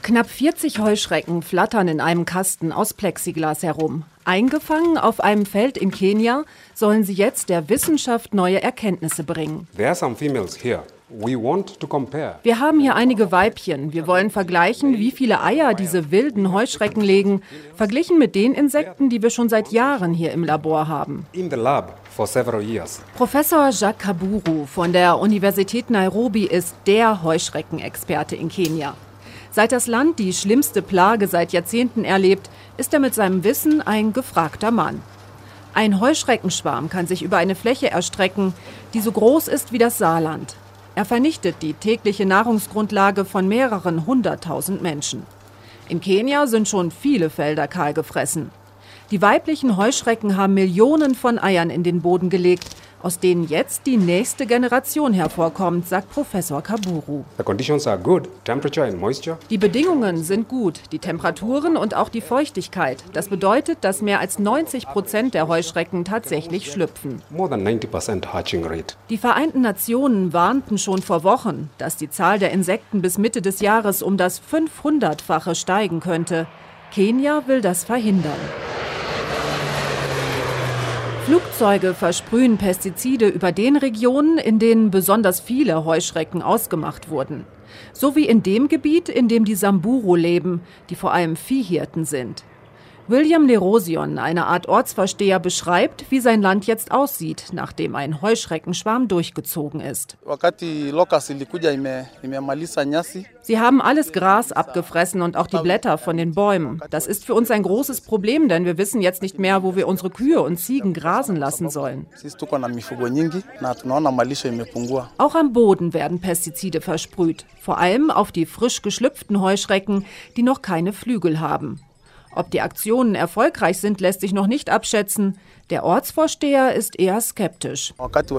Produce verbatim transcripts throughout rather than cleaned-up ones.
Knapp vierzig Heuschrecken flattern in einem Kasten aus Plexiglas herum. Eingefangen auf einem Feld in Kenia sollen sie jetzt der Wissenschaft neue Erkenntnisse bringen. There are some females here. We want to compare. Wir haben hier einige Weibchen. Wir wollen vergleichen, wie viele Eier diese wilden Heuschrecken legen, verglichen mit den Insekten, die wir schon seit Jahren hier im Labor haben. In the lab for several years. Professor Jacques Kaburu von der Universität Nairobi ist der Heuschreckenexperte in Kenia. Seit das Land die schlimmste Plage seit Jahrzehnten erlebt, ist er mit seinem Wissen ein gefragter Mann. Ein Heuschreckenschwarm kann sich über eine Fläche erstrecken, die so groß ist wie das Saarland. Er vernichtet die tägliche Nahrungsgrundlage von mehreren hunderttausend Menschen. In Kenia sind schon viele Felder kahl gefressen. Die weiblichen Heuschrecken haben Millionen von Eiern in den Boden gelegt, aus denen jetzt die nächste Generation hervorkommt, sagt Professor Kaburu. The conditions are good, temperature and moisture. Die Bedingungen sind gut, die Temperaturen und auch die Feuchtigkeit. Das bedeutet, dass mehr als neunzig Prozent der Heuschrecken tatsächlich schlüpfen. More than ninety percent hatching rate. Die Vereinten Nationen warnten schon vor Wochen, dass die Zahl der Insekten bis Mitte des Jahres um das fünfhundertfache steigen könnte. Kenia will das verhindern. Flugzeuge versprühen Pestizide über den Regionen, in denen besonders viele Heuschrecken ausgemacht wurden. So wie in dem Gebiet, in dem die Samburu leben, die vor allem Viehhirten sind. William Lerosion, eine Art Ortsvorsteher, beschreibt, wie sein Land jetzt aussieht, nachdem ein Heuschreckenschwarm durchgezogen ist. Sie haben alles Gras abgefressen und auch die Blätter von den Bäumen. Das ist für uns ein großes Problem, denn wir wissen jetzt nicht mehr, wo wir unsere Kühe und Ziegen grasen lassen sollen. Auch am Boden werden Pestizide versprüht, vor allem auf die frisch geschlüpften Heuschrecken, die noch keine Flügel haben. Ob die Aktionen erfolgreich sind, lässt sich noch nicht abschätzen. Der Ortsvorsteher ist eher skeptisch.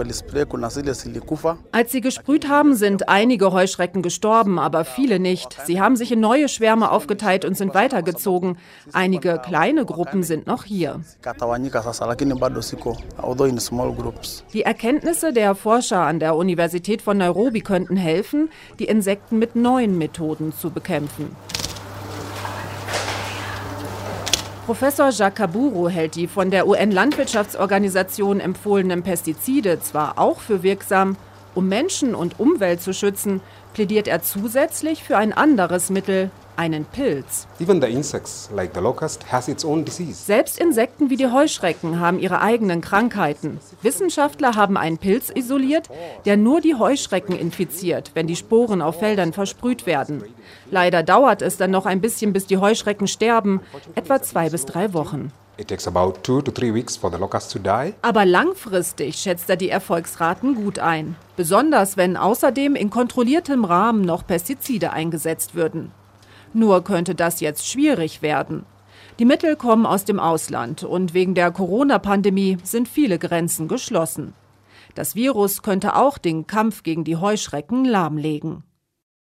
Als sie gesprüht haben, sind einige Heuschrecken gestorben, aber viele nicht. Sie haben sich in neue Schwärme aufgeteilt und sind weitergezogen. Einige kleine Gruppen sind noch hier. Die Erkenntnisse der Forscher an der Universität von Nairobi könnten helfen, die Insekten mit neuen Methoden zu bekämpfen. Professor Jacques Kaburu hält die von der U N-Landwirtschaftsorganisation empfohlenen Pestizide zwar auch für wirksam, um Menschen und Umwelt zu schützen, plädiert er zusätzlich für ein anderes Mittel, einen Pilz. Even the insects, like the locust, has its own disease. Selbst Insekten wie die Heuschrecken haben ihre eigenen Krankheiten. Wissenschaftler haben einen Pilz isoliert, der nur die Heuschrecken infiziert, wenn die Sporen auf Feldern versprüht werden. Leider dauert es dann noch ein bisschen, bis die Heuschrecken sterben, etwa zwei bis drei Wochen. It takes about two to three weeks for the locust to die. Aber langfristig schätzt er die Erfolgsraten gut ein. Besonders wenn außerdem in kontrolliertem Rahmen noch Pestizide eingesetzt würden. Nur könnte das jetzt schwierig werden. Die Mittel kommen aus dem Ausland und wegen der Corona-Pandemie sind viele Grenzen geschlossen. Das Virus könnte auch den Kampf gegen die Heuschrecken lahmlegen.